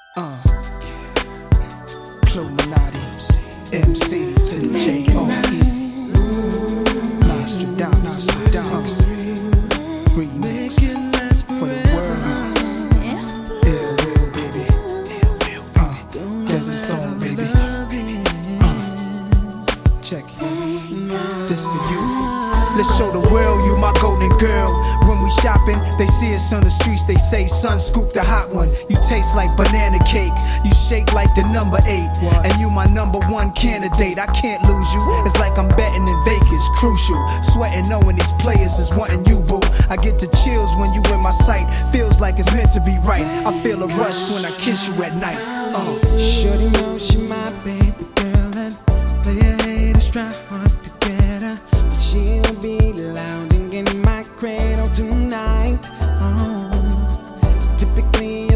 Illuminati, MC to the J-O-E. Nostradamus, remix for the world. Ill will, baby. Desert Storm, baby. Check it. This for you. Let's show the world you my golden girl. When we shopping, they see us on the streets, they say, son, scoop the hot one. You taste like banana cake, you shake like the number 8. And you my number 1 candidate, I can't lose you. It's like I'm betting in Vegas, crucial. Sweating knowing these players is wanting you, boo. I get the chills when you in my sight, feels like it's meant to be right. I feel a rush when I kiss you at night. Shorty know she my baby.